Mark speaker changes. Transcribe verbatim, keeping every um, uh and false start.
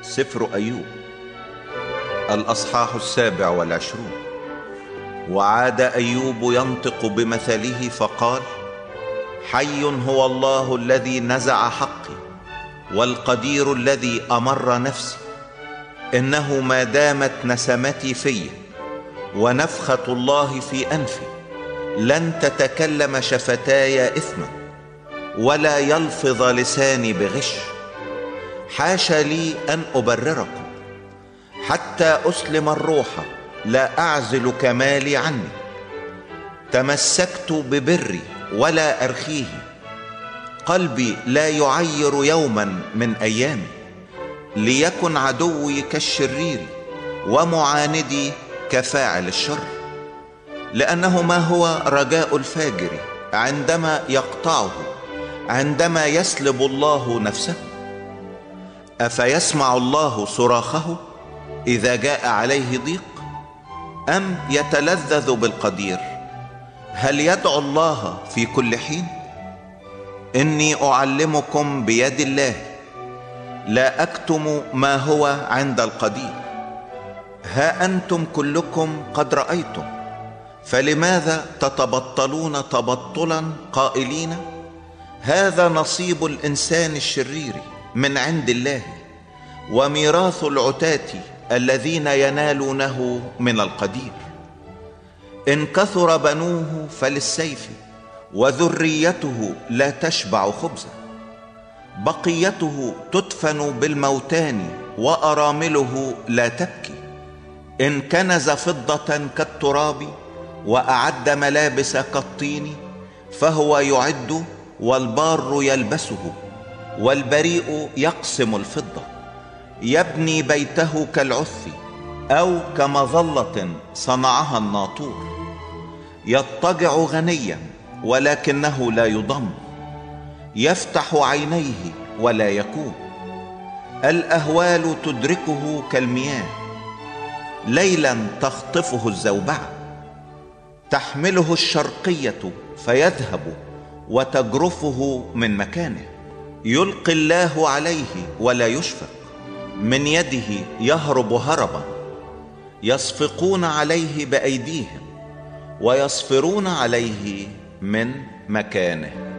Speaker 1: سفر أيوب الأصحاح السابع والعشرون. وعاد أيوب ينطق بمثله فقال: حي هو الله الذي نزع حقي، والقدير الذي أمر نفسي. إنه ما دامت نسمتي في ونفخة الله في أنفي، لن تتكلم شفتاي إثما، ولا يلفظ لساني بغش. حاشا لي أن أبرركم، حتى أسلم الروح لا أعزل كمالي عني. تمسكت ببري ولا أرخيه، قلبي لا يعير يوما من أيامي. ليكن عدوي كالشرير، ومعاندي كفاعل الشر. لأنه ما هو رجاء الفاجر عندما يقطعه، عندما يسلب الله نفسه؟ أفيسمع الله صراخه إذا جاء عليه ضيق؟ أم يتلذذ بالقدير؟ هل يدعو الله في كل حين؟ إني أعلمكم بيد الله، لا أكتم ما هو عند القدير. ها أنتم كلكم قد رأيتم، فلماذا تتبطلون تبطلا قائلين: هذا نصيب الإنسان الشرير من عند الله، وميراث العتاة الذين ينالونه من القدير. إن كثر بنوه فللسيف، وذريته لا تشبع خبزا. بقيته تدفن بالموتان، وأرامله لا تبكي. إن كنز فضة كالتراب، وأعد ملابس كالطين، فهو يعد والبار يلبسه، والبريء يقسم الفضة. يبني بيته كالعث، أو كمظلة صنعها الناطور. يضطجع غنيا ولكنه لا يضم، يفتح عينيه ولا يكون. الأهوال تدركه كالمياه، ليلا تخطفه الزوبعة. تحمله الشرقية فيذهب، وتجرفه من مكانه. يلقي الله عليه ولا يشفق، من يده يهرب هربا. يصفقون عليه بأيديهم، ويصفرون عليه من مكانه.